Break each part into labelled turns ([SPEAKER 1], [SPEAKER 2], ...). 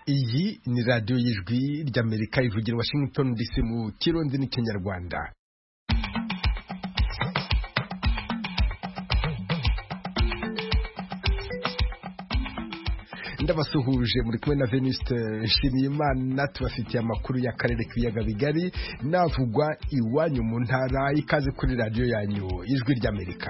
[SPEAKER 1] Iyi ni radiyo y'ijwi ry'Amerika ivugira Washington DC mu Kirundi n'Ikinyarwanda. Ndabasuhuje muri kumwe na Venuste Nshimiyimana, tubafitiye amakuru y'akarere k'ibiyaga bigari navugwa iwanyu mu ntara. Ikaze kuri radiyo yanyu ijwi ry'Amerika.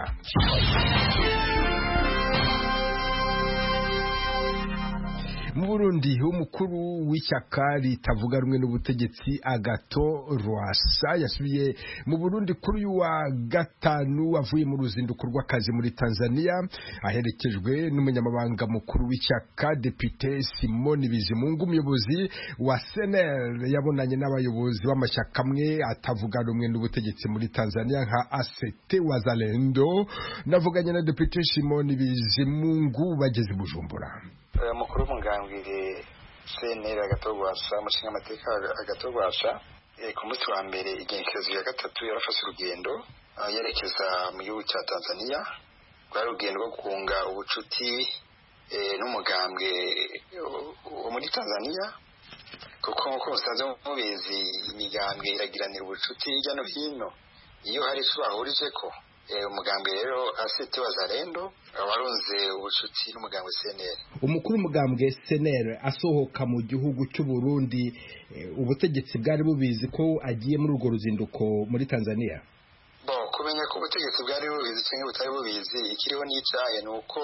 [SPEAKER 1] Mu Burundi, umukuru w'ishyaka ritavuga rumwe n'ubutegetsi Agathon Rwasa yasubiye mu Burundi kuri uyu wa gatanu avuye mu ruzinduko rw'akazi muri Tanzania, aherekejwe n'umunyamabanga mukuru w'ishyaka Depite Simon Bizimungu. Umuyobozi wa CNL yabonanye n'abayobozi b'amashyaka amwe atavuga rumwe n'ubutegetsi muri Tanzania nka ACT Wazalendo. Navuganye na Depite Simon Bizimungu bageze i Bujumbura.
[SPEAKER 2] Mukuru w'umugambwe CNL Agathon Rwasa, umushinga amateka Agathon Rwasa, ku munsi wa mbere igenekerezo ya gatatu yarafashe urugendo yerekeza mu gihugu cya Tanzania. Rwari urugendo rwo kunga ubucuti n'umugambwe wo muri Tanzania, kuko nk'uko musanzwe mubizi imigambwe iragiranira ubucuti hirya no hino iyo hari icyo bahurije ko. Umugambwe rero ACT Wazalendo warunze ubucuti n'umugambwe CNL.
[SPEAKER 1] Umukuru w'umugambwe CNL asohoka mu gihugu cy'u Burundi, ubutegetsi bwari bubizi ko agiye muri urwo ruzinduko muri Tanzania?
[SPEAKER 2] Kumenya ko ubutegetsi bwari bubizi cyangwa butari bubizi, ikiriho n'icaye ni uko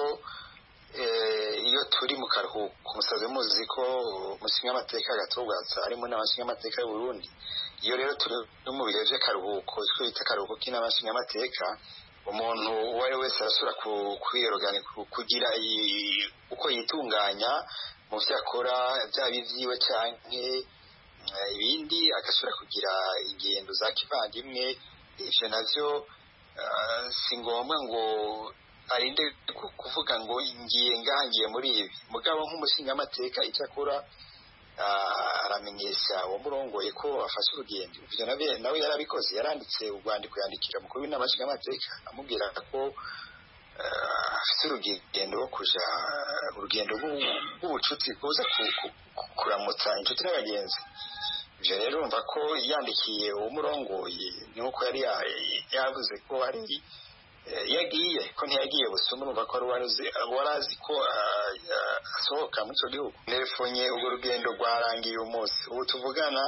[SPEAKER 2] iyo turi mu karuhuko, musaze muzi ko umushinga amateka Agathon Rwasa harimo n'abashinga amateka y'u Burundi. Iyo rero turi mu bihe by'akaruhuko, icyo bita akaruhuko k'inabashinga amateka, umuntu uwo ari wese arasubira kwiyerogana kugira uko yitunganya mu byo akora, byaba ibyiwe canke ibindi, agasubira kugira ingendo za kivandimwe. Ivyo navyo si ngombwa ngo arinde kuvuga ngo ngiye muri ibi, mugabo nk'umushinga amateka icyo akora aramenyesha uwo murongoye ko afashe urugendo. Ivyo nawe yarabikoze, yaranditse urwandiko yandikira mukuru w'inabashinga amateka amubwira ko afite urugendo rwo kuja urugendo rw'ubucuti kuza kuramutsa inshuti n'abagenzi. Ivyo rero urumva ko yandikiye uwo murongoye nuko yari yavuze ko ari yagiye, ko ntiyagiye busuma. Urumva ko warazi ko asohoka muri ico gihugu. Telefonye urwo rugendo rwarangiye uyu munsi, ubu tuvugana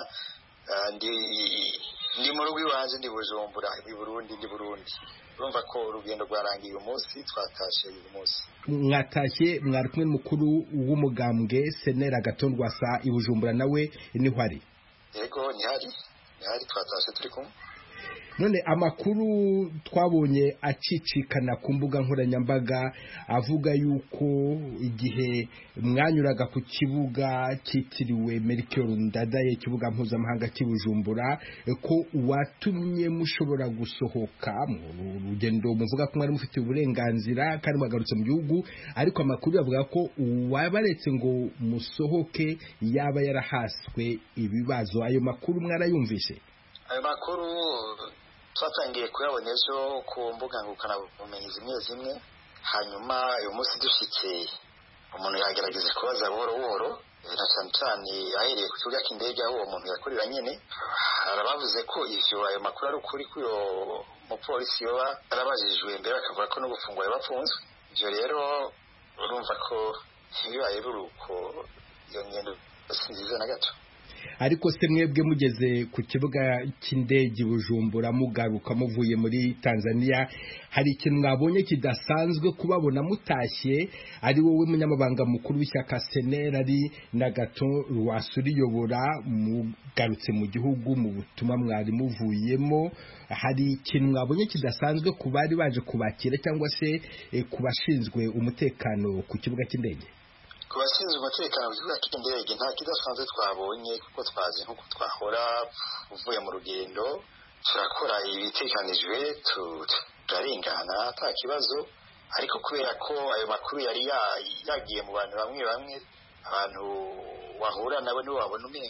[SPEAKER 2] ndi mu rugo iwanje, ndi Bujumbura i Burundi, ndi Burundi. Urumva ko urugendo rwarangiye uyu munsi, twatashe uyu munsi.
[SPEAKER 1] Mwatashye mwari kumwe n'umukuru w'umugambwe CNL Agathon Rwasa i Bujumbura, nawe niho ari?
[SPEAKER 2] Yego, nihari twatashe turi kumwe.
[SPEAKER 1] None amakuru twabonye acicikana ku mbuga nkoranyambaga avuga yuko igihe mwanyuraga ku kibuga cyitiriwe Melchior Ndadaye, ikibuga mpuzamahanga cy'i Bujumbura, ko watumye mushobora gusohoka mu rugendo muvuga ko mwari mufite uburenganzira kandi mwagarutse mu gihugu, ariko amakuru yavuga ko wabaretse ngo musohoke yaba yarahaswe ibibazo. Ayo makuru mwarayumvise?
[SPEAKER 2] Ayo makuru twatangiye kuyabona ejo ku mbuga ngurukanabumenyi zimwe, hanyuma uyu munsi dushitse umuntu yagerageza kubaza buhoro buhoro, na cyane cyane ahereye ku kibuga cy'indege aho uwo muntu yakorera nyene. Arabavuze ko ivyo ayo makuru ari ukuri, ko uyo mupolisi yoba arabajijwe mbere bakavuga ko no gufungwa bafunzwe. Ivyo rero urumva ko bibaye ruruko, iyo ngendo si nziza na gato.
[SPEAKER 1] Ariko se mwebwe mugeze ku kibuga cy'indege Bujumbura mugaruka muvuye muri Tanzania, hari ikintu mwabonye kidasanzwe kubabona mutashye ari wowe munyamabanga mukuru w'ishyaka CNL ari na Agathon Rwasa uriyobora, mugarutse mu gihugu mu butumwa mwari muvuyemo? Hari ikintu mwabonye kidasanzwe ku bari baje kubakira cyangwa se ku bashinzwe umutekano ku kibuga cy'indege?
[SPEAKER 2] Ku bashinzwe umutekano ku kibuga cy'indege nta kidasanzwe twabonye, kuko twazi nk'uko twahora. Uvuye mu rugendo turakora ibitekanijwe, turarengana ata kibazo. Ariko kubera ko ayo makuru yari yagiye mu bantu bamwe, abantu wahura nabo nibo babona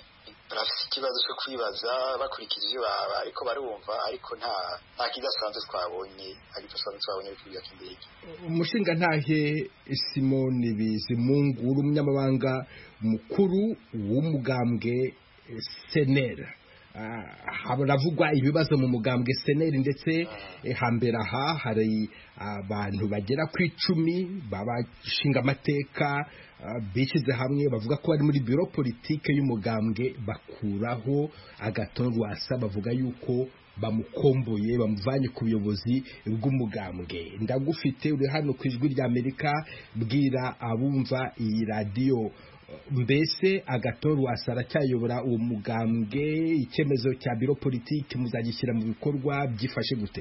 [SPEAKER 2] barafite ikibazo cyo kwibaza bakurikije ibyo ariko barumva ariko nta kidasanzwe twabonye kuri indege.
[SPEAKER 1] Umushinga ntahe Simone Bizimungu umunyamabanga mukuru w'umugambwe SNL haravugwa ibibazo mu mugambwe SNL ndetse hambere aha hari abantu bagera ku 10 babashinga amateka bishyize hamwe bavuga ko bari muri biro politike y'umugambwe bakuraho Agathon Rwasa bavuga yuko bamukomboye bamuvanye ku buyobozi bw'umugambwe. Ndagufite uri hano ku ijwi rya Amerika, bwira abumva iyi radio mbese Agathon Rwasa aracyayobora uwo mugambwe, icyemezo cya biro politike muzagishyira mu bikorwa byifashe gute?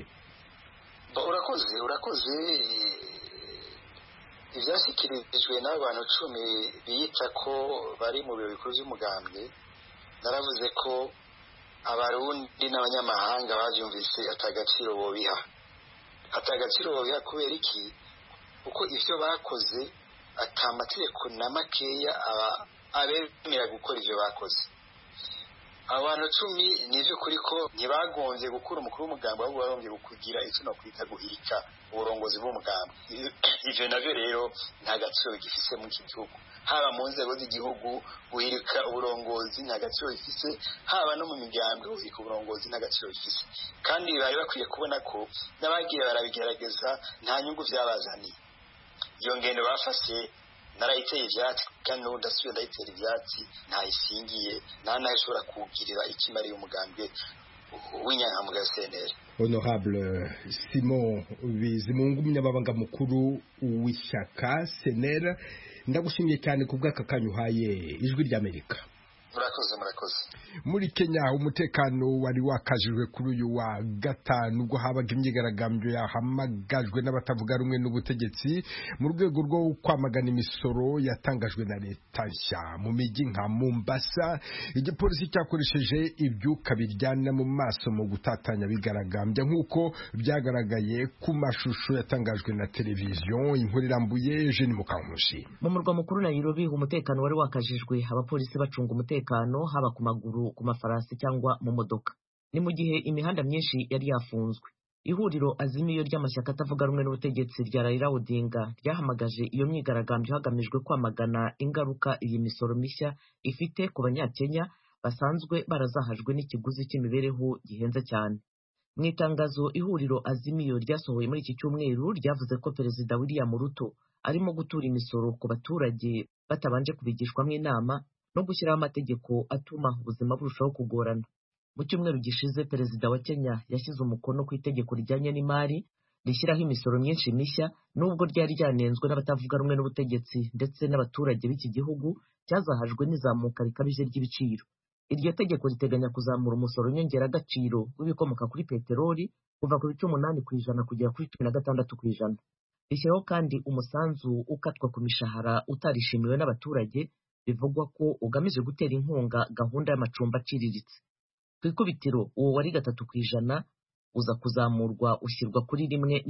[SPEAKER 2] urakoze ivyashyikirijwe n'abantu 10 biyita ko bari mu biro bikuru by'umugambwe. Naravuze ko abarundi n'abanyamahanga bavyumvise atagaciro bobiha kubera iki? Kuko ivyo bakoze atamategeko na makeya abemera gukora ivyo bakoze. Abantu 10 nivyo kuri ko ntibagonze gukura umukuru w'umugambwe ahubwo barombye kugira icyo no kwita guhirika uburongozi bw'umugambwe. Ivyo navyo rero nta gaciro gifise mu gihugu, haba mu nzego z'igihugu guhirika uburongozi nta gaciro gifise, haba no mu migambwe guhirika uburongozi nta gaciro gifise. Kandi bari bakwiye kubona ko n'abagiye barabigerageza nta nyungu byabazaniye. Iyo ngendo bafashe narayiteye ivyatsi kandi n'udasubiye ndayitera ivyatsi ntayisingiye ntashobora kugirira ikimariye umugambwe w'inyankamuga SNL.
[SPEAKER 1] Honorable Simon Bizimungu umunyamabanga mukuru w'ishyaka SNL, ndagushimiye cyane ku bw'aka kanyuhaye ijwi rya Amerika.
[SPEAKER 2] Murakoze.
[SPEAKER 1] Muri Kenya umutekano wari wakajijwe kuri uyu wa gatanu ubwo habaga imyigaragambyo yahamagajwe n'abatavuga rumwe n'ubutegetsi mu rwego rwo kwamagana imisoro yatangajwe na leta nshya mu mijyi nka Mombasa. Igipolisi cyakoresheje ibyuka biryana mu maso mu gutatanya bigaragambya nk'uko byagaragaye ku mashusho yatangajwe na televiziyo. Inkuru irambuye Jeanne Mukankusi.
[SPEAKER 3] Mu murwa mukuru Nairobi umutekano wari wakajijwe, abapolisi bacunga umutekano haba ku maguru, ku mafarasi cyangwa mu modoka. Ni mu gihe imihanda myinshi yari yafunzwe. Ihuriro Azimio ry'amashyaka atavuga rumwe n'ubutegetsi rya Raila Odinga ryahamagaje iyo myigaragambyo hagamijwe kwamagana ingaruka iyi misoro mishya ifite ku banyakenya basanzwe barazahajwe n'ikiguzi cy'imibereho gihenze cyane. Mu itangazo ihuriro Azimio ryasohoye muri iki cyumweru ryavuze ko Perezida William Ruto arimo gutura imisoro ku baturage batabanje kubigishwamo inama no gushyiraho amategeko atuma ubuzima burushaho kugorana. Mu cyumweru gishize Perezida wa Kenya yashyize umukono ku itegeko rijyanye n'imari rishyiraho imisoro myinshi mishya, nubwo ryari ryanenzwe n'abatavuga rumwe n'ubutegetsi ndetse n'abaturage b'iki gihugu cyazahajwe n'izamuka rikabije ry'ibiciro. Iryo tegeko riteganya kuzamura umusoro nyongeragaciro w'ibikomoka kuri peteroli kuva ku 8% kugera kuri 16%. Rishyiraho kandi umusanzu ukatwa ku mishahara utarishimiwe n'abaturage, bivugwa ko ugamije gutera inkunga gahunda y'amacumbi aciriritse. Ku ikubitiro uwo wari 3% uza kuzamurwa ushyirwa kuri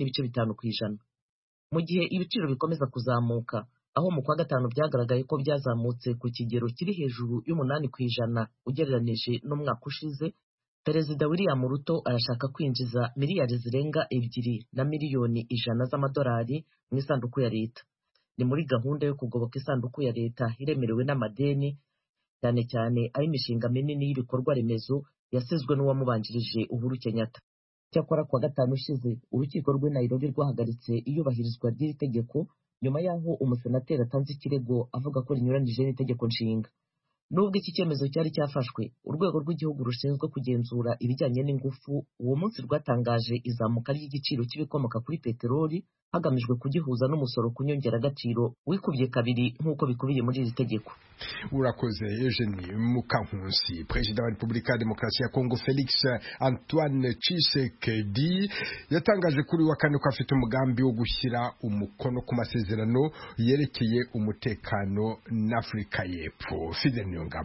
[SPEAKER 3] 1.5%. Mu gihe ibiciro bikomeza kuzamuka, aho mu kwa gatanu byagaragaye ko byazamutse ku kigero kiri hejuru y'8% ugereranije n'umwaka ushize, Perezida William Ruto arashaka kwinjiza miliyari zirenga 2 miliyoni 100 z'amadolari mu isanduku ya leta. Ni muri gahunda yo kugoboka isanduku ya leta iremerewe n'amadeni, cyane cyane ay'imishinga minini y'ibikorwa remezo yasizwe n'uwamubanjirije Uhuru Kenyatta. Cyakora kwa gatanu ushize urukiko rw'i Nairobi rwahagaritse iyubahirizwa ry'iri tegeko nyuma y'aho umusenateri atanze ikirego avuga ko rinyuranije n'itegeko nshinga. Nubwo iki cyemezo cyari cyafashwe, urwego rw'igihugu rushinzwe kugenzura ibijyanye n'ingufu uwo munsi rwatangaje izamuka ry'igiciro cy'ibikomoka kuri peteroli hagamijwe kugihuza n'umusoro ku nyongeragaciro wikubye kabiri nk'uko bikubiye muri iri tegeko.
[SPEAKER 1] Urakoze Eugenie Mukankusi. Perezida wa Repubulika ya Demokarasi ya Kongo Felix Antoine Tshisekedi yatangaje kuri wa kane ko afite umugambi wo gushyira umukono ku masezerano yerekeye umutekano n'Afrika y'Epfo. Fidel Niyongabo.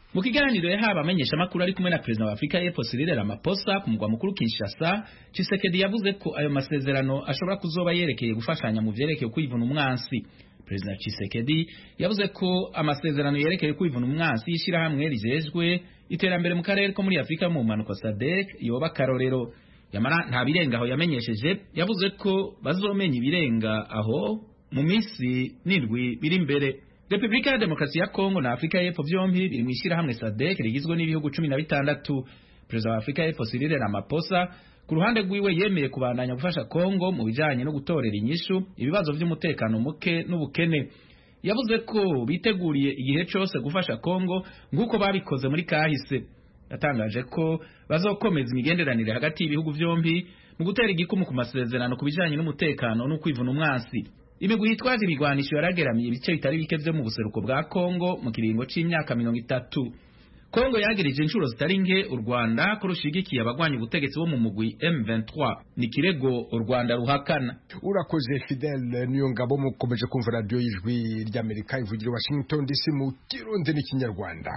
[SPEAKER 4] mu kiganiro yahaba amenyesha makuru ari kumwe na president wa Afrika y'Epfo Cyril Ramaphosa ku mugwa mukuru Kinshasa, Tshisekedi yavuze ko ayo masezerano ashobora kuzoba yerekeye gufashanya mu vyerekeye kwivuna umwansi. President Tshisekedi yavuze ko amasezerano yerekeye kwivuna umwansi yishira hamwe rijejwe iterambere mu karere ko muri Afrika mu manuko SADC yoba karorero. Yamara nta birenga aho yamenyesheje, yavuze ko bazomenya ibirenga aho mu misi nirwi biri imbere. Republika ya Demokarasi ya Kongo na Afrika y'Epfo vyombi biri mwishira hamwe SADC rigizwe n'ibihugu 16. President wa Afrika y'Epfo Cyril Ramaphosa ku ruhande rwiwe yemeye kubandanya gufasha Kongo mu bijanye no gutorera inyishu ibibazo vy'umutekano muke n'ubukene. Yavuze ko biteguriye igihe cyose gufasha Kongo nguko babikoze muri kahise. Yatangaje ko bazokomeza imigenderanire hagati y'ibihugu vyombi mu gutera igikumu ku masezerano ku bijanye n'umutekano no kwivuna umwansi. Imigwi yitwaje ibigwanisho yarageramiye ibice bitari bike vyo mu buseruko bwa Kongo mu kiringo c'imyaka 30. Kongo yagirije inshuro zitari nke u Rwanda ko rushigikiye abagwanya ubutegetsi bo mu mugwi M23. Ni kirego u Rwanda ruhakana.
[SPEAKER 1] Urakoze Fidel Niyongabo, mukomeje kumva radio y'Ijwi ry'Amerika ivugira Washington DC mu Kirundi n'Ikinyarwanda.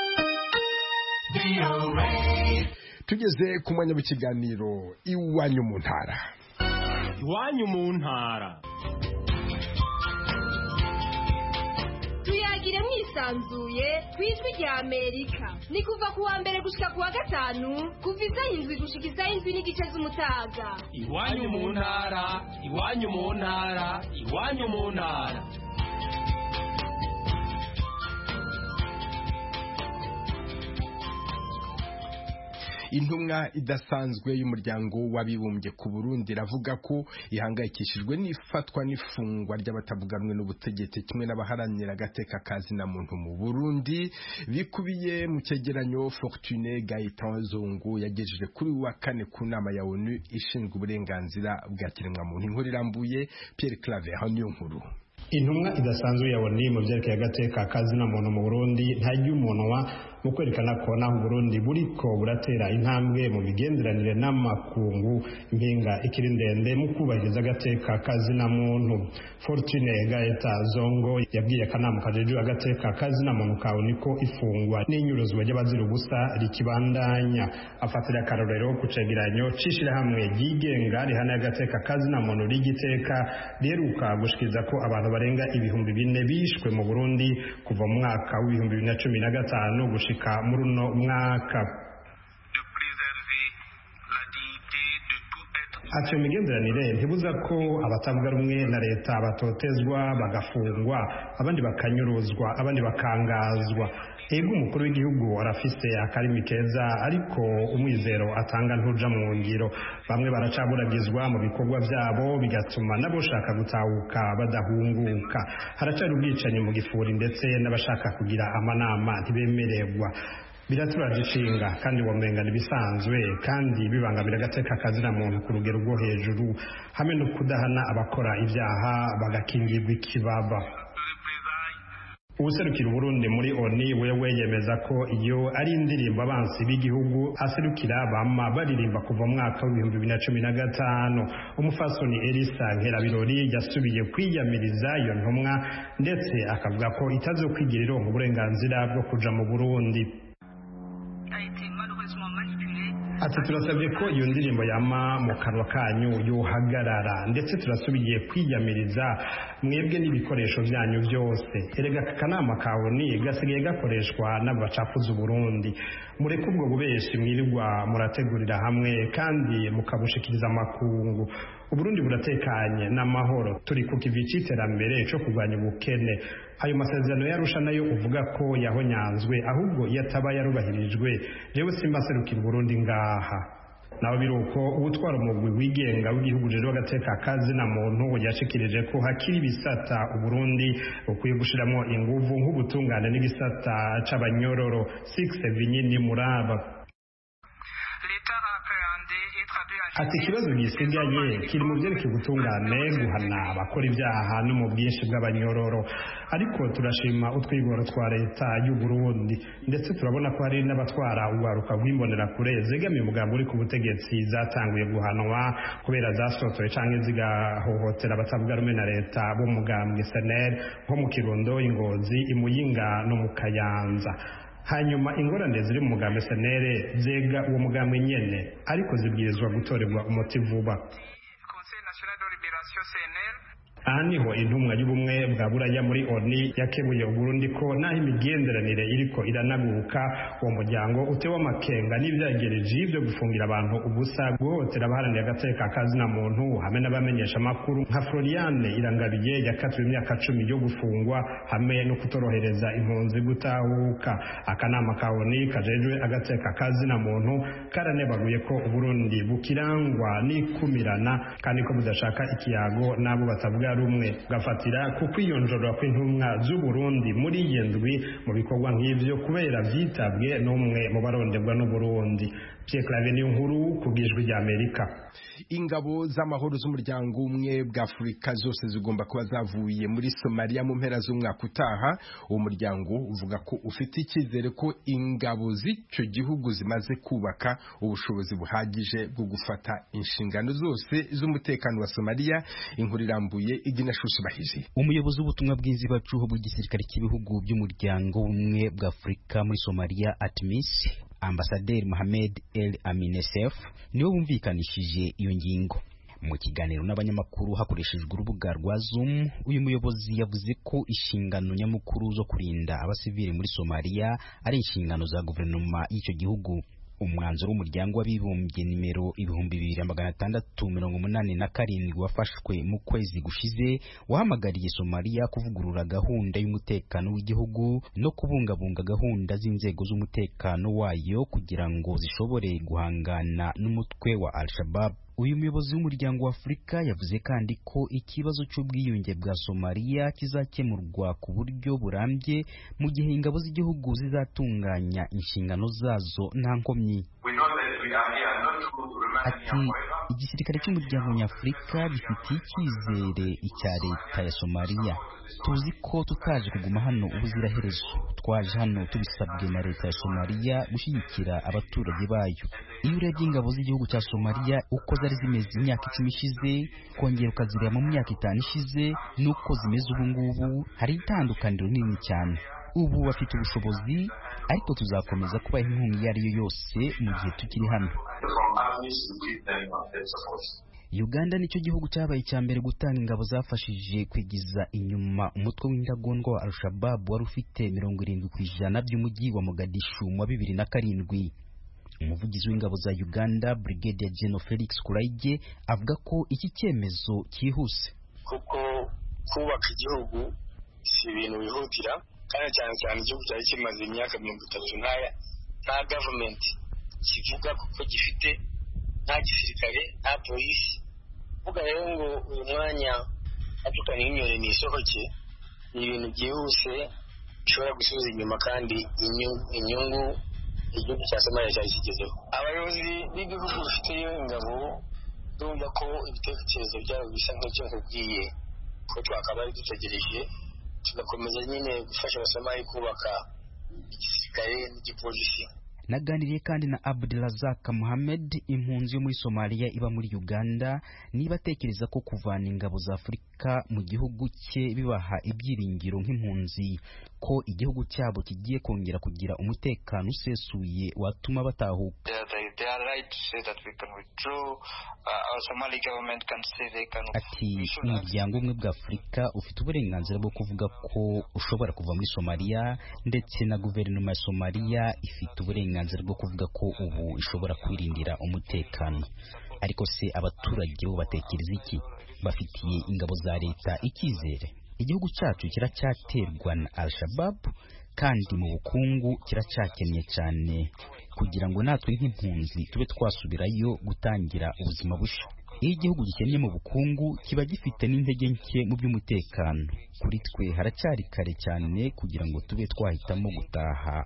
[SPEAKER 1] Tugeze ku mwanya w'ikiganiro iwanyu mu ntara.
[SPEAKER 5] Iwanyu mu ntara.
[SPEAKER 6] Tuyagire mwisanzuye kwijwi rya Amerika. Ni kuva ku wa mbere gushika ku wa gatanu, kuva izayindwi gushika izayindwi n'igice z'umutaga.
[SPEAKER 5] Iwanyu mu ntara, iwanyu mu ntara, iwanyu mu ntara.
[SPEAKER 1] Intumwa idasanzwe y'umuryango w'abibumbye ku Burundi ravuga ko ihangayikishijwe n'ifatwa n'ifungwa ry'abatavuganwe n'ubutegetsi kimwe n'abaharanira agateka kazi na muntu mu Burundi, bikubiye mu cegeranyo Fortune Gaëtan Zongo yagejeje kuri wa kane ku nama ya ONU ishinzwe uburenganzira bwa kiremwamuntu. Inkuru irambuye Pierre Claver niyo nkuru.
[SPEAKER 7] Intumwa idasanzwe ya ONU mu vyerekeye agateka kazi na muntu mu Burundi ntajya umunwa mu kwerekana ko naho Burundi buriko buratera intambwe mu bigenderanire n'amakungu, impinga ikiri ndende mu kubahiriza agateka kazi na muntu. Fortune Gaëtan Zongo yabwiye akanama kajejwe agateka kazi na muntu ka ONU ko ifungwa n'inyuruzwa ry'abazira ubusa rikibandanya. Afatira akarorero ku cegeranyo c'ishirahamwe ryigenga rihana agateka kazi na muntu rigiteka riheruka gushikiriza ko abantu barenga 4,000 bishwe mu Burundi kuva mu mwaka wa 2015 gushika muri uno mwaka. Ati imigenderanire ntibuza ko abatavuga rumwe na leta batotezwa bagafungwa, abandi bakanyuruzwa, abandi bakangazwa. Ego umukuru w'igihugu arafise akarimi keza, ariko umwizero atanga ntuja mu ngiro. Bamwe baracaburagizwa mu bikorwa vyabo bigatuma nabo shaka gutahuka badahunguka. Haracari ubwicanyi mu gifuri ndetse n'abashaka kugira amanama ntibemererwa. Biraturaje ishinga kandi womenga nibisanzwe kandi bibangamira agateka kazi na muntu ku rugero rwo hejuru, hamwe no kudahana abakora ibyaha bagakingirwa ikibaba. Userukira Burundi muri ONU wewe yemeza ko iyo ari indirimbo abansi b'igihugu aserukira bama baririmba kuva mu mwaka wa 2015. Umufasoni Elisa Nkerabirori yasubiye kwiyamiriza iyo ntumwa ndetse akavuga ko itazokwigirira uburenganzira bwo kuja mu Burundi. Ati turasabye ko iyo ndirimbo yama mu kanwa kanyu yohagarara, ndetse turasubiye kwiyamiriza mwebwe n'ibikoresho byanyu byose. Erega akanama kawe ni gasigaye gakoreshwa n'abacafuza Burundi. Mureke ubwo bubeshi mwirirwa murategurira hamwe kandi mukabushikiriza amakungu. Uburundi buratekanye n'amahoro, turi ku kivi c'iterambere cyo kurwanya ubukene. Ayo masezerano yarusha nayo uvuga ko yahonyanzwe, ahubwo yataba yarubahirijwe jewe simbaserukira Burundi ngaha. Naho biruko ubutwara umugwi wigenga w'igihugu rero agateka kazi na muntu yashikirije ko hakiri bisata Uburundi ukwiye gushiramo inguvu nk'ubutungane n'igisata c'abanyororo 6 vinyini muraba. Ati ikibazo gisigaye kiri mu byerekeye ubutungane, guhana abakora ibyaha no mu bwinshi bw'abanyororo. Ariko turashima utwigoro twa leta y'u Burundi, ndetse turabona ko hari n'abatwara uwaruka rw'imbonera kure zegamiye umugambi uri ku butegetsi zatanguye guhanwa kubera zasotoye canke zigahohotera abatavuga rumwe na leta b'umugambi SNL nko mu Kirundo, Ingozi, Imuyinga no mu Kayanza. hanyuma ingorane ziri mu mugambi senere zega uwo mugambi nyene ariko zibwirizwa gutorerwa umuti vuba. Aha niho intumwa y'ubumwe bwa buraya muri ONU yakebuye Burundi ko naho imigenderanire iriko iranaguka uwo muryango utewe amakenga n'ivyagereje ivyo gufungira abantu ubusa, guhotera abaharanira agateka kazina muntu hamwe n'abamenyesha amakuru nka Floriane Irangabiye yakatiwe imyaka 10 yo gufungwa hamwe no kutorohereza impunzi gutahuka. Akanama ka ONU kajejwe agateka kazina muntu karanebaguye ko Burundi bukirangwa n'ikumirana kandi ko budashaka ikiyago nabo batavuga rumwe, gafatira ku kwiyonjorora kw'intumwa z'u Burundi muri yendwi mu bikorwa nk'ivyo kubera vyitabwe n'umwe mu baronderwa n'u Burundi. Pierre Claver Niyonkuru ku bw'Ijwi ry'Amerika.
[SPEAKER 1] Ingabo z'amahoro z'umuryango umwe bwa Afurika zose zigomba kuba zavuye muri Somalia mu mpera z'umwaka utaha. Uwo muryango uvuga ko ufite icyizere ko ingabo z'icyo gihugu zimaze kubaka ubushobozi buhagije bwo gufata inshingano zose z'umutekano wa Somalia. Inkuru irambuye Igina Shusi Bahije.
[SPEAKER 8] Umuyobozi w'ubutumwa bw'inzibacuho bw'igisirikare cy'ibihugu by'umuryango umwe bwa Afurika muri Somalia ATMIS, Ambasaderi Mohamed El Aminesef, niwe bumvikanishije iyo ngingo. Mu kiganiro n'abanyamakuru hakoreshejwe urubuga rwa Zoom, uyu muyobozi yavuze ko inshingano nyamukuru zo kurinda abasivili muri Somalia ari inshingano za guverinoma y'icyo gihugu. Umwanzuro w'umuryango w'abibumbye nimero 2687 wafashwe mu kwezi gushize wahamagariye Somalia kuvugurura gahunda y'umutekano w'igihugu no kubungabunga gahunda z'inzego z'umutekano wayo kugira ngo zishobore guhangana n'umutwe wa Al-Shabaab. Uyu muyobozi w'umuryango wa Afurika yavuze kandi ko ikibazo cy'ubwiyunge bwa Somalia kizakemurwa ku buryo burambye mu gihe ingabo z'igihugu zizatunganya inshingano zazo nta nkomyi. Ati igisirikare cy'umuryango nyafurika gifitiye icyizere icya leta ya Somalia. Tuzi ko tutaje kuguma hano ubuziraherezo, twaje hano tubisabwe na leta ya Somalia gushyigikira abaturage bayo. Iyo urebye ingabo z'igihugu cya Somalia uko zari zimeze imyaka 10 ishize kongera ukazireba mu myaka 5 ishize nuko zimeze ubu ngubu, hari itandukaniro nini cyane. Ubu bafite ubushobozi ariko tuzakomeza kubaha inkunga iyo ari yo yose mu gihe tukiri hano. Uganda nicyo gihugu cyabaye icya mbere gutanga ingabo zafashije kwigiza inyuma umutwe w'indagondwa wa Al-Shabaab wari ufite 70% by'umujyi wa Mogadishu mu 2007. Umuvugizi w'ingabo za Uganda Brigadier General Felix Kuraige avuga ko iki cyemezo cyihuse
[SPEAKER 9] kuko kubaka igihugu si ibintu bihutira, kandi cyane igihugu cyari kimaze imyaka 30 nta government kivuga kuko gifite nta gisirikare nta polisi. Vuga rero ngo uyu mwanya atukana inyoni nisohoke ni ibintu byihuse bishobora gusubiza inyuma kandi inyungu igihugu cya Somalia cyari kigezeho. Abayobozi b'igihugu bafite ingabo ndumva ko ibitekerezo byabo bisa nk'icyo nkubwiye ko twakabaye dutegereje tugakomeza nyine gufasha Abasomalia kubaka igisirikare n'igipolisi.
[SPEAKER 8] Naganiriye kandi na Abdulrazak Mohamed, impunzi yo muri Somalia iba muri Uganda, niba atekereza ko kuvana ingabo za Afurika mu gihugu cye bibaha ibyiringiro nk'impunzi ko igihugu cyabo kigiye kongera kugira umutekano usesuye watuma batahuka. Ati umuryango umwe bwa Afurika ufite uburenganzira bwo kuvuga ko ushobora kuva muri Somalia, ndetse na guverinoma ya Somalia ifite uburenganzira bwo kuvuga ko ubu ishobora kwirindira umutekano. Ariko se abaturage bo batekereza iki? Bafitiye ingabo za leta icyizere? Igihugu cyacu kiracyaterwa na Al-Shabaab kandi mu bukungu kiracyakennye cyane kugira ngo natwe nk'impunzi tube twasubirayo gutangira ubuzima bushya. Iyo igihugu gikennye mu bukungu kiba gifite n'intege nke mu by'umutekano. Kuri twe haracyari kare cyane kugira ngo tube twahitamo gutaha.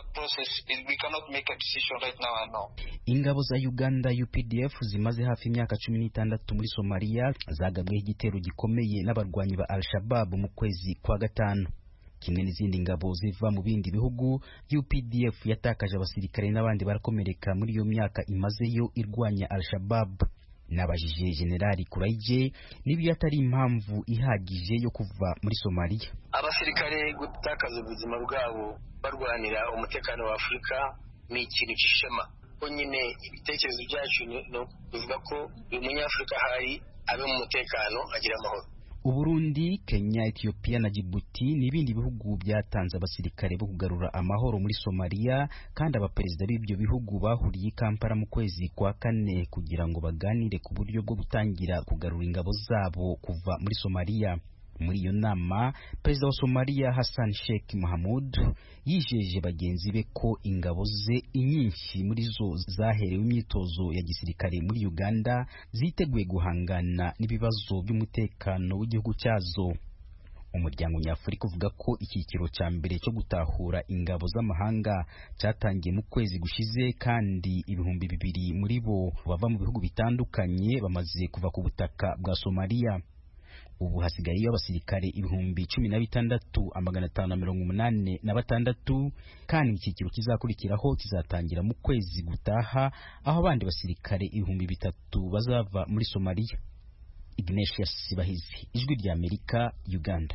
[SPEAKER 8] Ingabo za Uganda UPDF zimaze hafi imyaka 16 muri Somalia zagabweho igitero gikomeye n'abarwanyi ba Al-Shabaab mu kwezi kwa gatanu. Kimwe n'izindi ngabo ziva mu bindi bihugu, UPDF yatakaje abasirikare n'abandi barakomereka muri iyo myaka imazeyo irwanya Al-Shabaab. nabajije Generali Kuraije niba atari impamvu ihagije yo kuva muri Somalia.
[SPEAKER 9] Abasirikare gutakaza ubuzima bwabo barwanira umutekano wa Afurika ni ikintu cy'ishema. Ko nyine ibitekerezo byacu bivuga ko buri munyafurika hari abe mu mutekano agira amahoro.
[SPEAKER 8] Uburundi, Kenya, Ethiopia na Djibouti n'ibindi bihugu byatanze abasirikare bo kugarura amahoro muri Somalia, kandi abaperezida b'ibyo bihugu bahuriye Kampala mu kwezi kwa kane kugira ngo baganire ku buryo bwo gutangira kugarura ingabo zabo kuva muri Somalia. Muri iyo nama, perezida wa Somalia Hassan Sheikh Mohamud yijeje bagenzi be ko ingabo ze inyinshi muri zo zaherewe imyitozo ya gisirikare muri Uganda ziteguye guhangana n'ibibazo by'umutekano w'igihugu cyazo. Umuryango Nyafurika uvuga ko icyiciro cya mbere cyo gutahura ingabo z'amahanga cyatangiye mu kwezi gushize, kandi 200 muri bo bava mu bihugu bitandukanye bamaze kuva ku butaka bwa Somalia. Ubu hasigaye abasirikare 16,586, kandi icyiciro kizakurikiraho kizatangira mu kwezi gutaha, aho abandi basirikare 3,000 bazava muri Somalia. Ignatius Sibahizi, Ijwi rya Amerika, Uganda.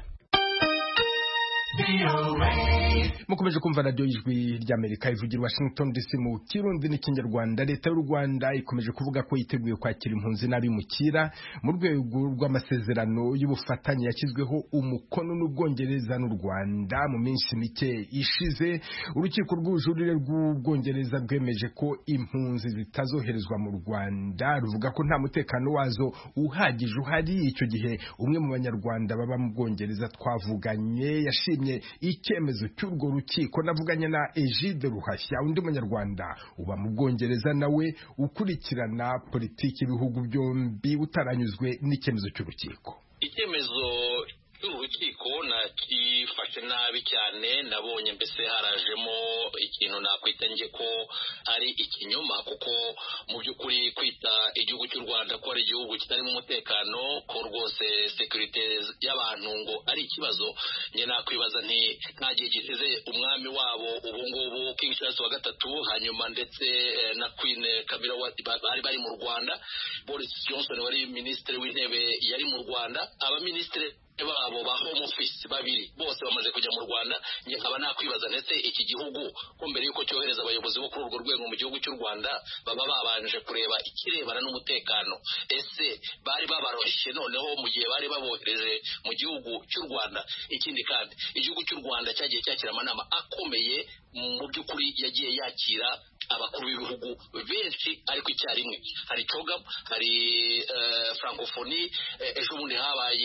[SPEAKER 1] mukomeje kumva radio y'Ijwi ry'Amerika ivugira Washington DC mu Kirundi n'Ikinyarwanda. Leta y'u Rwanda ikomeje kuvuga ko yiteguye kwakira impunzi n'abimukira mu rwego rw'amasezerano y'ubufatanye yashyizweho umukono n'Ubwongereza n'u Rwanda mu minsi mike ishize. Urukiko rw'ubujurire rw'Ubwongereza rwemeje ko impunzi zitazoherezwa mu Rwanda, ruvuga ko nta mutekano wazo uhagije uhari. Icyo gihe umwe mu banyarwanda baba mu Bwongereza twavuganye yashimye icyemezo cy'urwo rukiko. Navuganye na Egide Ruhashya, undi munyarwanda uba mu Bwongereza nawe ukurikirana politiki y'ibihugu byombi, utaranyuzwe n'icyemezo cy'urukiko.
[SPEAKER 10] Icyemezo cy'urukiko nakifashe nabi cyane, nabonye mbese harajemo ikintu nakwita nge ko ari ikinyoma, kuko mu by'ukuri kwita igihugu cy'u Rwanda ko ari igihugu kitarimo umutekano, ko rwose security y'abantu ngo ari ikibazo. Nge nakwibaza nti nta gihe gishize umwami wabo ubu ngubu King Charles wa gatatu, hanyuma ndetse na Queen Camilla bari mu Rwanda, Boris Johnson wari minisitiri w'intebe yari mu Rwanda, abaminisitiri babo ba home office babiri bose bamaze kujya mu Rwanda. Nge nkaba nakwibaza ndetse iki gihugu ko mbere yuko cyohereza abayobozi bo kuri urwo rwego mu gihugu cy'u Rwanda baba babanje kureba ikirebana n'umutekano. Ese bari babaroshye noneho mu gihe bari babohereje mu gihugu cy'u Rwanda? Ikindi kandi igihugu cy'u Rwanda cyagiye cyakira amanama akomeye, mu by'ukuri yagiye yakira abakuru b'ibihugu benshi ariko icyarimwe. Hari CHOGM, hari Francophonie, ejo bundi habaye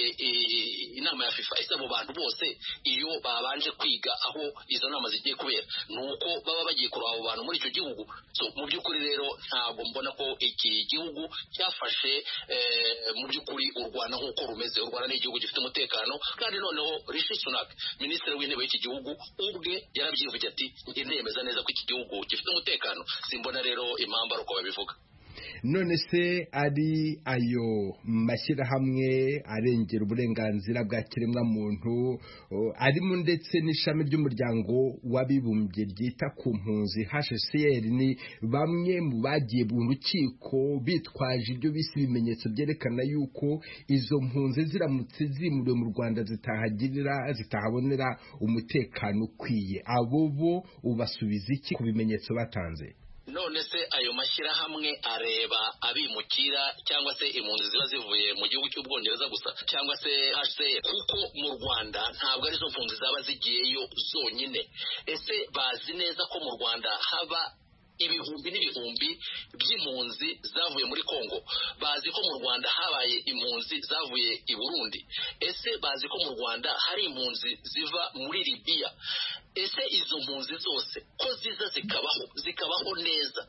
[SPEAKER 10] inama ya FIFA. Ese abo bantu bose iyo babanje kwiga aho izo nama zigiye kubera, nuko baba bagiye kureba abo bantu muri icyo gihugu. So mu by'ukuri rero ntabwo mbona ko iki gihugu cyafashe mu by'ukuri u Rwanda nk'uko rumeze. U Rwanda ni igihugu gifite umutekano, kandi noneho Rishi Sunak, minisitiri w'intebe w'iki gihugu, ubwe yarabyivugira ati njye ndemeza neza ko iki gihugu gifite umutekano. Simbona rero impamvu ari uko babivuga.
[SPEAKER 1] None se ari ayo mashyirahamwe arengera uburenganzira bwa kiremwa muntu, arimo ndetse n'ishami ry'umuryango w'abibumbye ryita ku mpunzi HCR, ni bamwe mu bagiye mu rukiko bitwaje ibyo bise ibimenyetso byerekana yuko izo mpunzi ziramutse zimuriwe mu Rwanda zitahabonera umutekano ukwiye. Abo bo ubasubiza iki ku bimenyetso batanze?
[SPEAKER 10] None se ayo mashyirahamwe areba abimukira cyangwa se impunzi ziba zivuye mu gihugu cy'Ubwongereza gusa, cyangwa se HCR? Kuko mu Rwanda ntabwo arizo mpunzi zaba zigiyeyo zonyine. Ese bazi neza ko mu Rwanda haba ibihumbi n'ibihumbi by'impunzi zavuye muri Kongo? Bazi ko mu Rwanda habaye impunzi zavuye i Burundi? Ese bazi ko mu Rwanda hari impunzi ziva muri Libya? Ese izo mpunzi zose ko ziza zikabaho neza,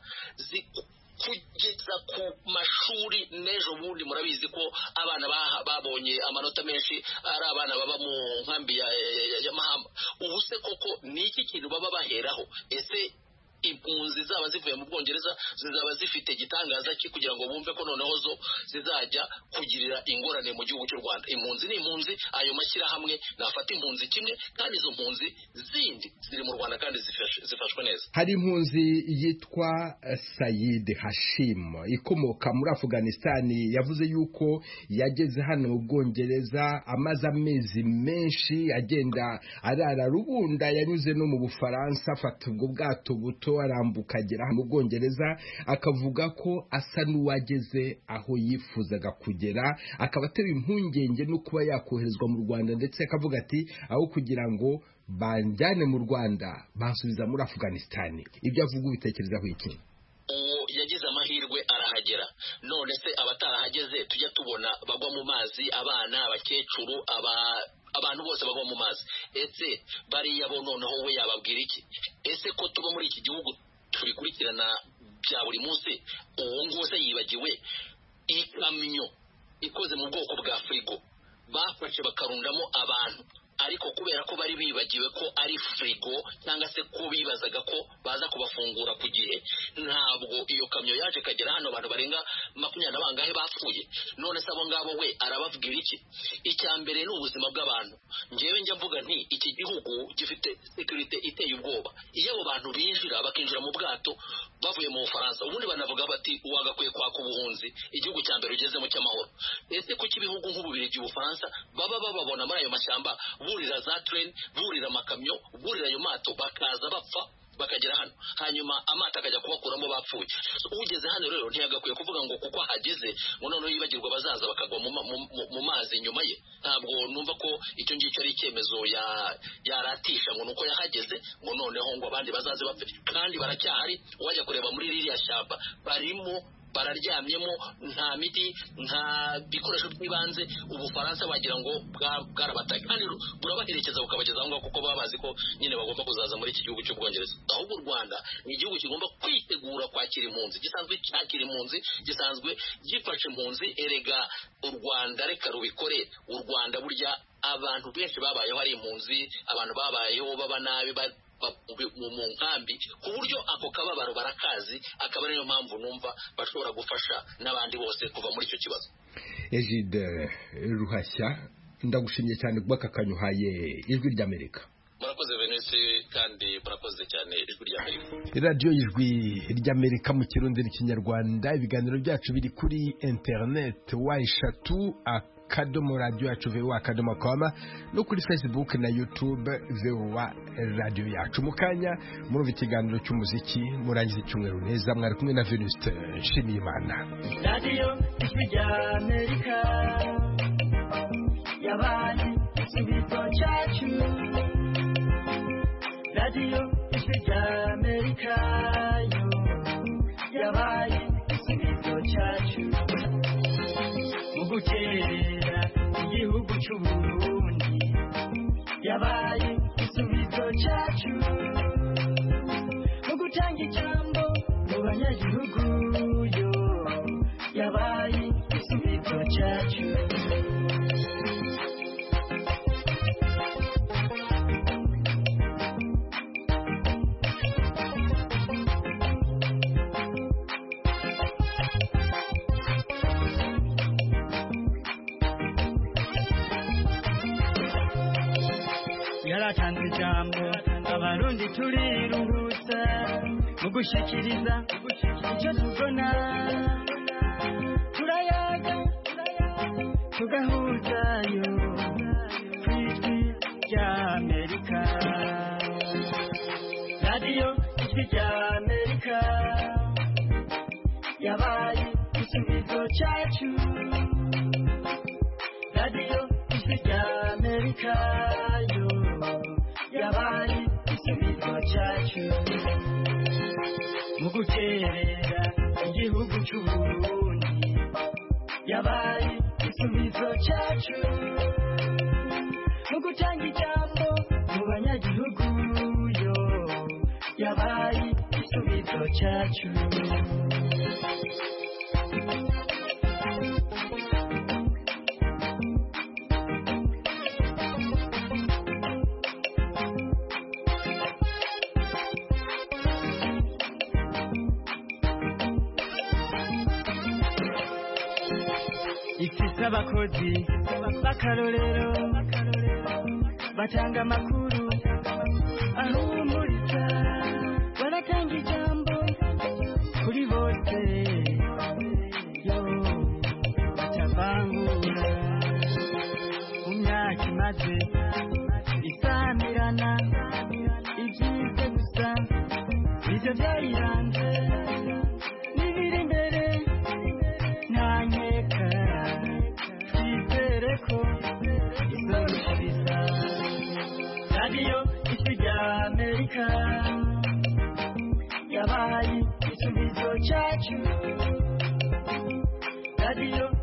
[SPEAKER 10] kugeza ku mashuri, n'ejo bundi murabizi ko abana babonye amanota menshi ari abana baba mu nkambi ya Mahama. Ubu se koko ni iki kintu baba baheraho? Ese impunzi zaba zivuye mu Bwongereza zizaba zifite igitangaza ki kugira ngo bumve ko noneho zo zizajya kugirira ingorane mu gihugu cy'u Rwanda. Impunzi ni impunzi, ayo mashyirahamwe nafata impunzi kimwe, kandi izo mpunzi zindi ziri mu Rwanda kandi zifashwe neza.
[SPEAKER 1] Hari impunzi yitwa Sayid Hashim ikomoka muri Afghanistan, yavuze yuko yageze hano mu Bwongereza amaze amezi menshi agenda arara Rubunda, yanyuze no mu Bufaransa afata ubwo bwato buto arambuka agera mu Bwongereza, akavuga ko asa n'uwageze aho yifuzaga kugera, akaba atewe impungenge no kuba yakoherezwa mu Rwanda, ndetse akavuga ati aho kugira ngo banjyane mu Rwanda bansubiza muri Afghanistan. Ibyo avuga ubitekerezaho iki?
[SPEAKER 10] Yagize amahirwe arahagera, none se abatarahageze tujya tubona bagwa mu mazi, abana, abakecuru, abantu bose bagwa mu mazi. Ese bariya bo noneho we yababwira iki? Ese ko tuba muri iki gihugu tubikurikirana bya buri munsi, uwo nguwo se yibagiwe ikamyo ikoze mu bwoko bwa frigo bafashe bakarundamo abantu, ariko kubera ko bari bibagiwe ko ari frigo cyangwa se ko bibazaga ko baza kubafungura ku gihe, ntabwo iyo kamyo yaje kagera hano abantu barenga 20 bangahe bapfuye. None se abo ngabo we arababwira iki? Icya mbere ni ubuzima bw'abantu. Njewe njya mvuga nti iki gihugu gifite security iteye ubwoba. Iyo abo bantu binjira bakinjira mu bwato bavuye mu Bufaransa, ubundi banavuga bati wagakwiye kwaka ubuhunzi igihugu cya mbere ugezemo cy'amahoro. Ese kuki ibihugu nk'Ububiligi, Ubufaransa baba bababona muri ayo mashyamba, burira za train, burira amakamyo, burira ayo mato, bakaza bapfa bakagera hano, hanyuma amata akajya kubakuramo bapfuye. Ugeze hano rero ntiyagakwiye kuvuga ngo kuko hageze ngo noneho yibagirwa bazaza bakagwa mu mazi nyuma ye. Ntabwo numva ko icyo ngicyo ari icyemezo yaratisha ngo nuko yahageze ngo noneho ngo abandi bazaze bapfe, kandi baracyahari. Wajya kureba muri ririya shyamba barimo bararyamyemo, nta miti, nta bikoresho by'ibanze. Ubufaransa wagira ngo bwarabataye, kandi burabaherekeza bukabageza aho ngaho kuko baba bazi ko nyine bagomba kuzaza muri iki gihugu cy'Ubwongereza. Ahubwo u Rwanda ni igihugu kigomba kwitegura kwakira impunzi, gisanzwe cyakira impunzi, gisanzwe gifasha impunzi. Erega u Rwanda reka rubikore. U Rwanda burya abantu benshi babayeho ari impunzi, abantu babayeho baba nabi mu nkambi, ku buryo ako kababaro barakazi, akaba ariyo mpamvu numva bashobora gufasha n'abandi bose kuva muri icyo kibazo.
[SPEAKER 1] Egide Ruhashya, ndagushimye cyane kuba kakanyuhaye Ijwi ry'Amerika.
[SPEAKER 10] Murakoze Venise, kandi murakoze cyane Ijwi ry'Amerika.
[SPEAKER 1] Radio Ijwi ry'Amerika mu Kirundi n'Ikinyarwanda. Ibiganiro byacu biri kuri internet #kadomo radio yacu voa.com no kuri Facebook na YouTube voa radio yacu. Mukanya muri ikiganiro cy'umuziki murangiza icyumweru neza, mwari kumwe na Venuste Nshimiyimana.
[SPEAKER 11] Radio Ijwi ry'Amerika yabaye igisubizo cyacu. Radio Ijwi ry'Amerika yo yabaye igisubizo cyacu. Gukerera igihugu cy'u Burundi yabaye igisubizo cyacu. Mu gutanga ijambo mu banyagihugu yo yabaye igisubizo cyacu. Yaratanze ijambo abarundi turiruhutsa mu gushikiriza icyo tubona, turayaga tugahuzayo ku Ijwi ry'Amerika. Radio Ijwi ry'Amerika yabaye igisubizo cyacu. Radio Ijwi ry'Amerika yo yabaye igisubizo cyacu. Mu gukerera igihugu cy'u Burundi yabaye igisubizo cyacu. Mu gutanga ijambo mu banyagihugu yo yabaye igisubizo cyacu. ifise abakozi b'akarorero batanga amakuru ahumuriza baratanga ijambo kuri bose yo batavangura mu myaka imaze isamirana ibyiza gusa ibyo byayiranze n'ibiri imbere nta nkeka twizere ko izorushiriza radiyo ijwi rya amerika yabaye igisubizo cyacu radiyo